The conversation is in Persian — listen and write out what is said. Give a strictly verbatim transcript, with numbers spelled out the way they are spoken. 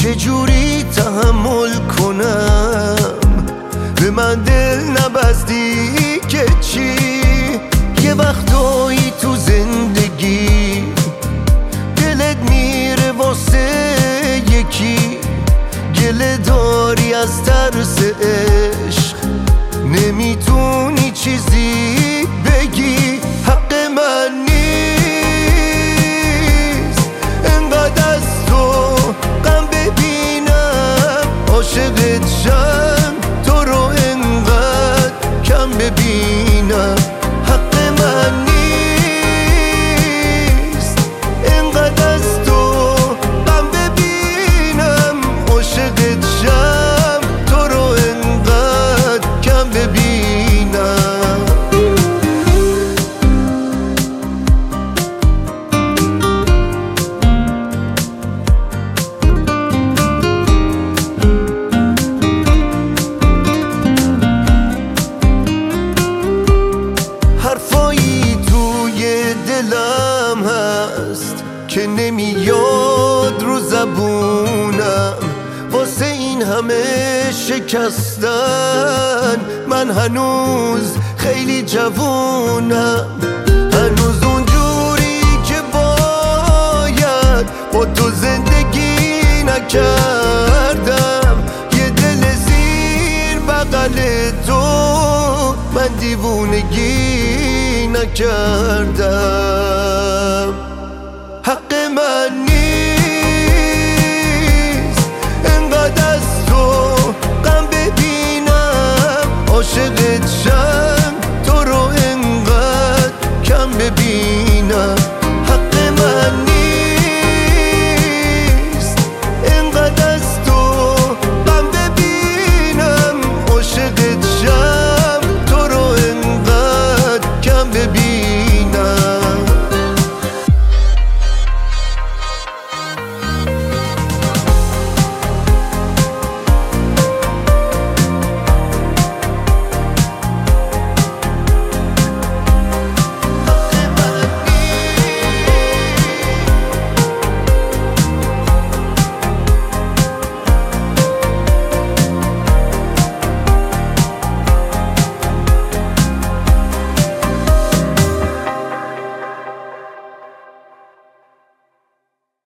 چجوری تحمل کنم به من دل نبستی که چی؟ یه وقتایی تو زندگی دلت میره واسه یکی، گله داری از ترس عشق، نمیتونی چیزی بگی. حق من نیست انقدر از تو غم ببینم، عاشقت شم تو رو انقدر کم ببینم. حق من نیست انقدر از تو غم ببینم، عاشقت شم تو رو انقدر کم ببینم. حرفایی توی دلم هست که نمیاد رو زبونم، واسه این همه شکستن من هنوز خیلی جوونم. هنوز اونجوری که باید با تو زندگی نکردم، یه دل زیر بغل تو من دیوونگی نکردم.